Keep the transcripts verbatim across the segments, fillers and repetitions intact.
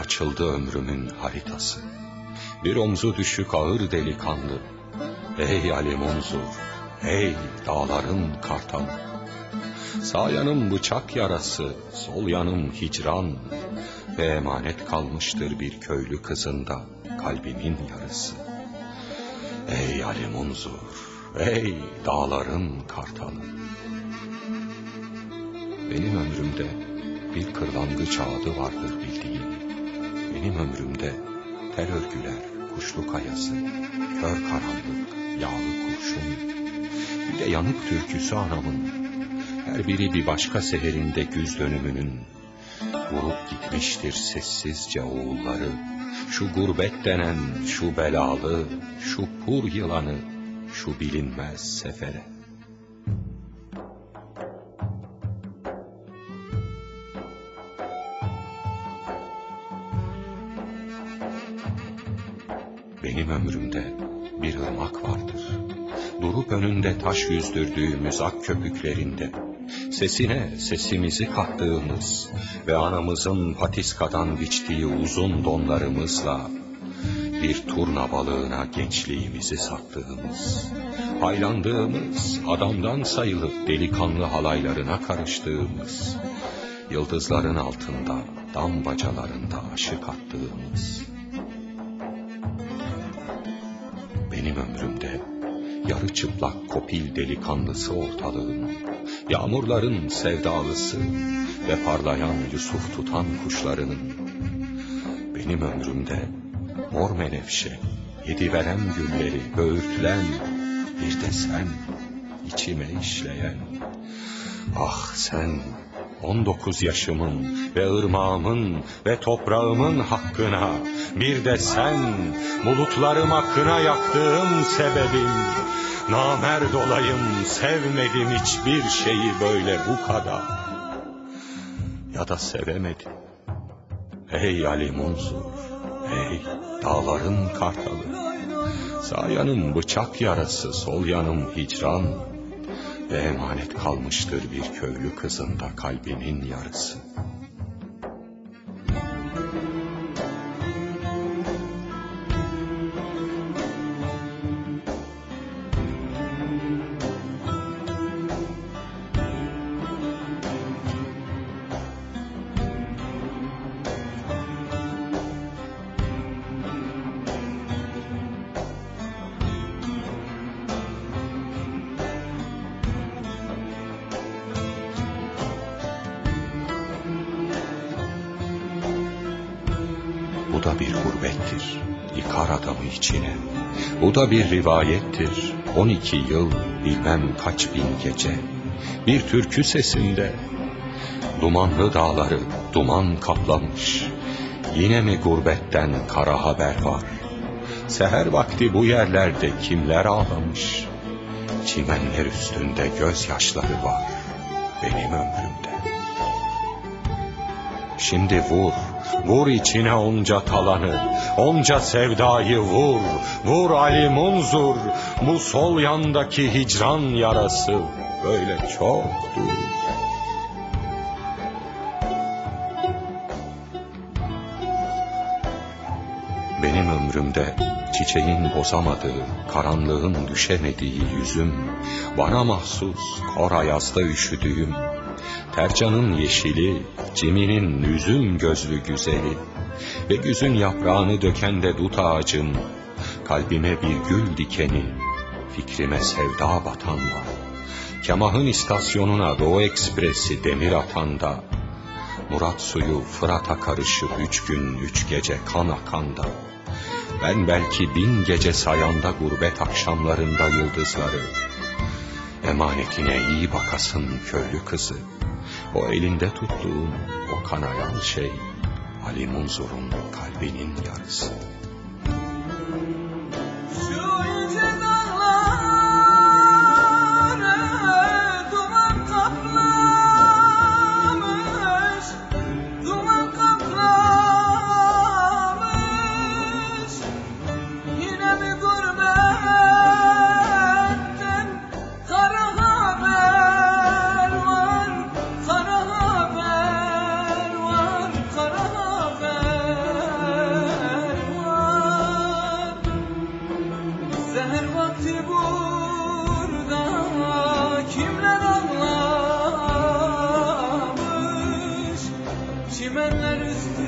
açıldı ömrümün haritası. Bir omzu düşük ağır delikanlı. Ey Ali Munzur, ey dağların kartalı. Sağ yanım bıçak yarası, sol yanım hicran. Ve emanet kalmıştır bir köylü kızında kalbimin yarısı. Ey Ali Munzur, ey dağların kartalı. Benim ömrümde bir kırlangıç ağadı vardır bildiğim. Benim ömrümde tel örgüler, kuşluk ayası, kör karanlık, yağlı kurşun. Bir de yanık türküsü anamın, her biri bir başka seherinde güz dönümünün. Vurup gitmiştir sessizce oğulları, şu gurbet denen şu belalı, şu pur yılanı, şu bilinmez sefere. Benim ömrümde bir ırmak vardır. Durup önünde taş yüzdürdüğümüz ak köpüklerinde, sesine sesimizi kattığımız ve anamızın patiskadan biçtiği uzun donlarımızla bir turna balığına gençliğimizi sattığımız, haylandığımız, adamdan sayılıp delikanlı halaylarına karıştığımız, yıldızların altında, dam bacalarında aşık attığımız. Benim ömrümde yarı çıplak kopil delikanlısı ortalığın, yağmurların sevdalısı ve parlayan Yusuf tutan kuşlarının. Benim ömrümde mor menevşe, yediveren gülleri böğürtülen, bir de sen içime işleyen. Ah sen, on dokuz yaşımın ve ırmağımın ve toprağımın hakkına, bir de sen, bulutlarım hakkına yaktığım sebebim. Namerd olayım, sevmedim hiçbir şeyi böyle bu kadar. Ya da sevemedim. Ey Ali Munzur, ey dağların kartalı. Sağ yanım bıçak yarası, sol yanım hicran. Ve emanet kalmıştır bir köylü kızında kalbimin yarısı. Bu da bir gurbettir, yıkar adamı içine. Bu da bir rivayettir, on iki yıl bilmem kaç bin gece. Bir türkü sesinde, dumanlı dağları duman kaplamış. Yine mi gurbetten kara haber var? Seher vakti bu yerlerde kimler ağlamış? Çimenler üstünde gözyaşları var benim ömrümde. Şimdi vur, vur içine onca talanı, onca sevdayı vur, vur Ali Munzur, bu sol yandaki hicran yarası böyle çoktur. Benim ömrümde çiçeğin bozamadığı, karanlığın düşemediği yüzüm, bana mahsus kor ayazda üşüdüğüm, tercanın yeşili, ciminin üzüm gözlü güzeli ve güzün yaprağını döken de dut ağacın, kalbime bir gül dikeni, fikrime sevda batan da, Kemah'ın istasyonuna Doğu Ekspresi demir atan da, Murat suyu Fırat'a karışıp üç gün üç gece kan akan da, ben belki bin gece sayanda gurbet akşamlarında yıldızları, emanetine iyi bakasın köylü kızı, o elinde tuttuğum o kanayan şey, Ali Munzur'un kalbinin yarısı. kimler ağlamış çimenler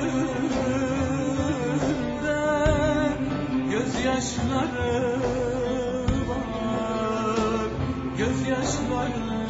üstünden gözyaşları var, gözyaşları var.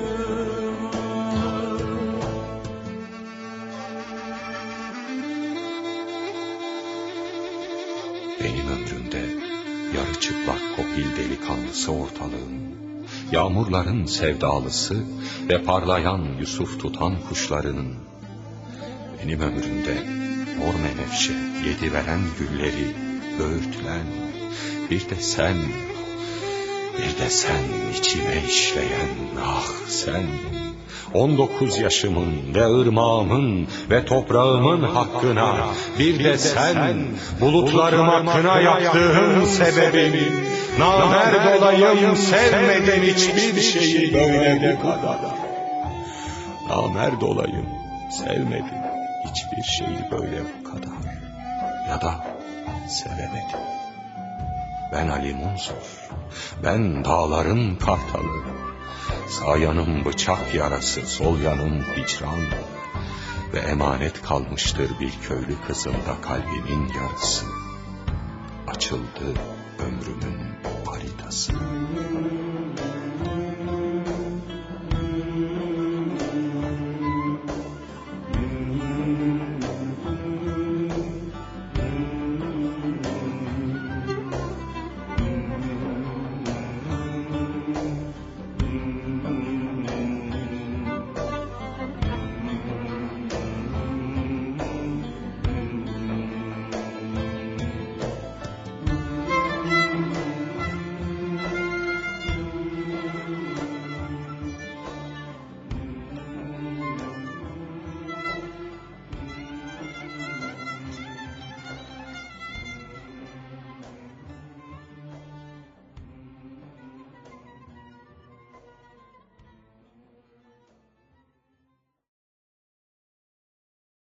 Benim ömrümde yarı çıplak kopil delikanlısı ortalığım, yağmurların sevdalısı ve parlayan Yusuf tutan kuşlarının, benim ömrümde mor menevşe yedi veren gülleri böğürtülen, bir de sen, bir de sen içime işleyen, ah sen, on dokuz yaşımın ve ırmağımın ve toprağımın hakkına, bir de sen, bulutlarıma kına yaktığın sebebim, namerd olayım sevmedim hiçbir şeyi böyle bu kadar. Namerd olayım sevmedim hiçbir şeyi böyle bu kadar. Ya da sevemedim. Ben Ali Munzur, ben dağların kartalı, sağ yanım bıçak yarası, sol yanım hicran ve emanet kalmıştır bir köylü kızında kalbimin yarısı. Açıldı ömrümün haritası.